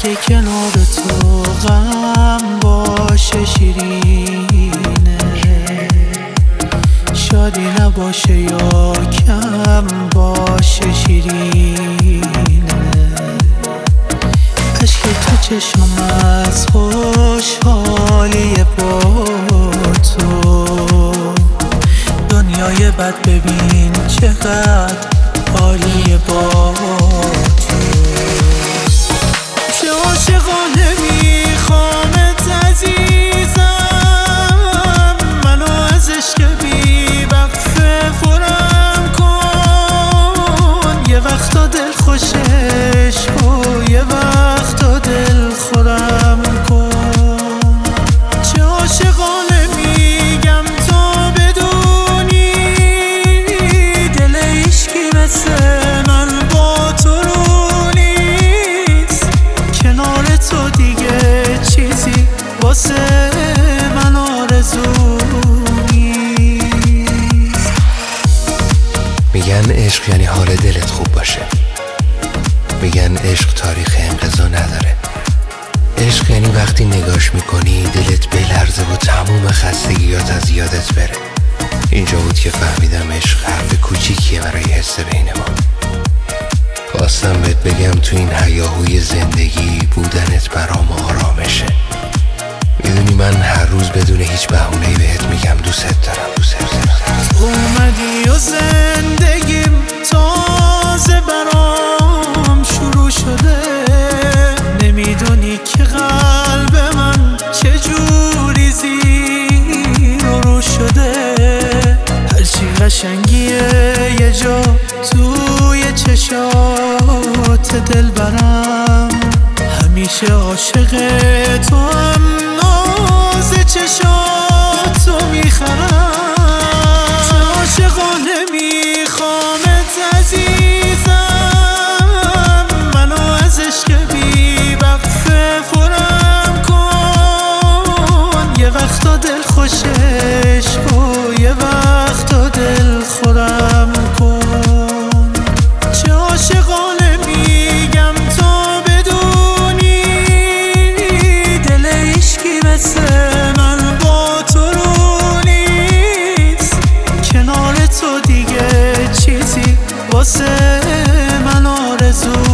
که کنار تو غم باشه شیرینه، شادی نباشه یا کم باشه شیرینه. عشق تو چشم از خوشحالی با تو، دنیای بد ببین چقدر عالیه با تو. چه عاشقانه میخوامت عزیزم، منو از عشق بی وقفه پرم کن. یه وقتا دل خوشش و یه وقتا دل خورم کن. چه عاشقانه میگم تا بدونی، دل عشقی مثل من با تو رو نیست. کنار تو دیگه چیزی واسه من آرزو نیست. میگن عشق یعنی حال دلت خوب باشه، میگن عشق تاریخ انقضا نداره. عشق یعنی وقتی نگاش میکنی دلت بلرزه و تموم خستگیات از یادت بره. اینجا بود که فهمیدم عشق حرف کوچیکیه برای حس بین ما. خواستم بهت بگم تو این هیاهوی زندگی بودنت برام آرامشه. میدونی من هر روز بدون هیچ بهونه‌ای بهت میگم دوست دارم، دوست دارم. اومدی و زندگیم تازه برام شروع شده. نمیدونی که قلب من چجوری زیر و رو شده. هرچی قشنگیه یه جا توی چشات دل برم، همیشه عاشق تو هم ناز چشاتو میخرم. چه عاشقانه میخوامت عزیزم، منو از عشق بی وقفه پرم کن. یه وقتا دل خوشش و یه وقتا دل خورم کن. چه عاشقانه میگم تا بدونی، دل عشقی مثل من با تو رو نیست. کنار تو دیگه چیزی واسه من آرزو